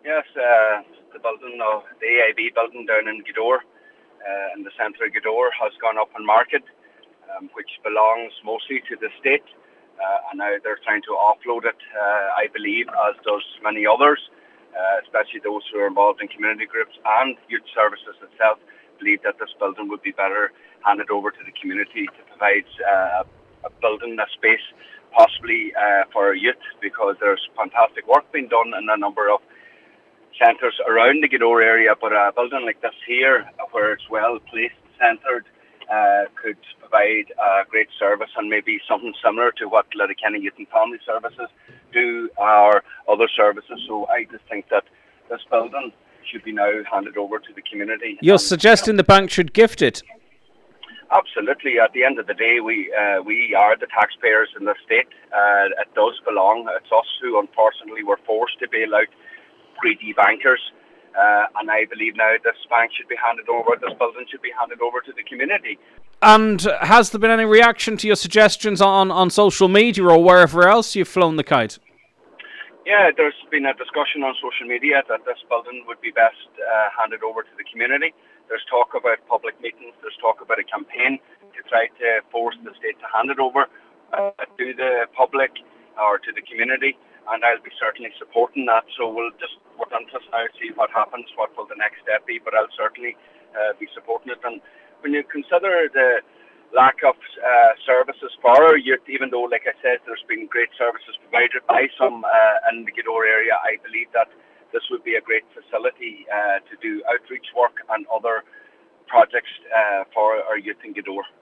Yes, the building, the AIB building down in Gweedore, in the centre of Gweedore, has gone up on market, which belongs mostly to the state, and now they're trying to offload it, I believe, as does many others, especially those who are involved in community groups and youth services itself, believe that this building would be better handed over to the community to provide a building, a space, possibly for youth, because there's fantastic work being done in a number of centres around the Gweedore area, but a building like this here, where it's well placed, centred, could provide a great service, and maybe something similar to what Letterkenny Youth and Family Services do, or other services. So I just think that this building should be now handed over to the community. You're suggesting the bank should gift it? Absolutely. At the end of the day, we are the taxpayers in the state. It does belong. It's us who, unfortunately, were forced to bail out greedy bankers. And I believe now this bank should be handed over, this building should be handed over to the community. And has there been any reaction to your suggestions on social media or wherever else you've flown the kite? Yeah, there's been a discussion on social media that this building would be best handed over to the community. There's talk about public meetings, there's talk about a campaign to try to force the state to hand it over to the public or to the community, and I'll be certainly supporting that. So we'll just work on this now, see what happens, what will the next step be, but I'll certainly be supporting it. And when you consider the lack of services for our youth, even though, like I said, there's been great services provided by some in the Gweedore area, I believe that this would be a great facility to do outreach work and other projects for our youth in Gweedore.